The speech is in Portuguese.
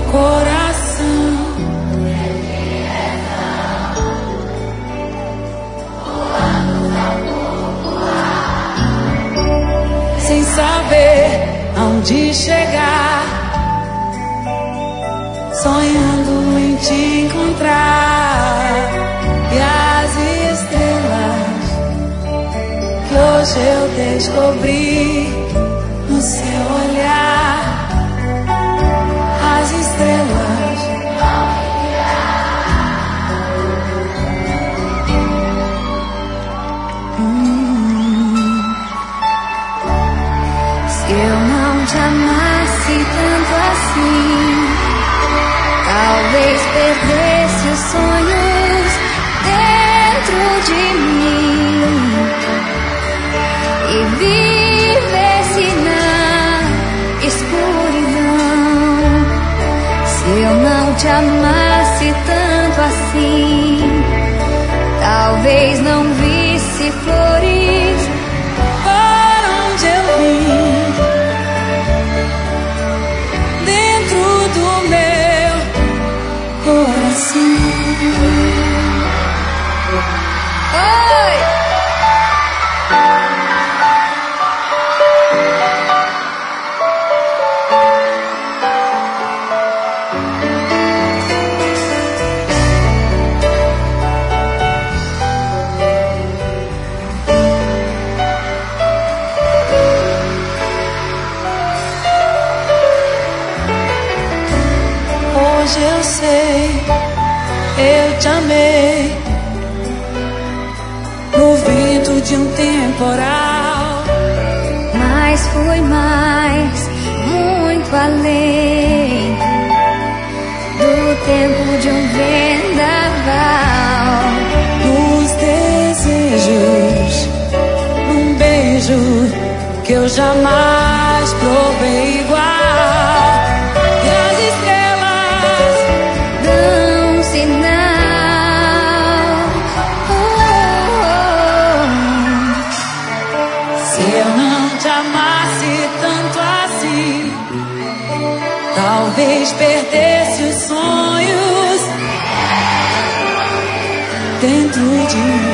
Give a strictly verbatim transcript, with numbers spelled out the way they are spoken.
coração. Sem saber aonde chegar, sonhando em te encontrar. E as estrelas que hoje eu descobri no seu olhar, as estrelas hum. Se eu não te amasse tanto assim, talvez perdesse os sonhos dentro de mim e vivesse na escuridão. Se eu não te amasse tanto assim, talvez não visse flores por onde eu vim, dentro do meu coração. Oi! Hoje eu sei, eu te amei no vento de um temporal, mas foi mais, muito além do tempo de um vendaval. Nos desejos, num beijo que eu jamais provei igual. Talvez perdesse os sonhos dentro de mim.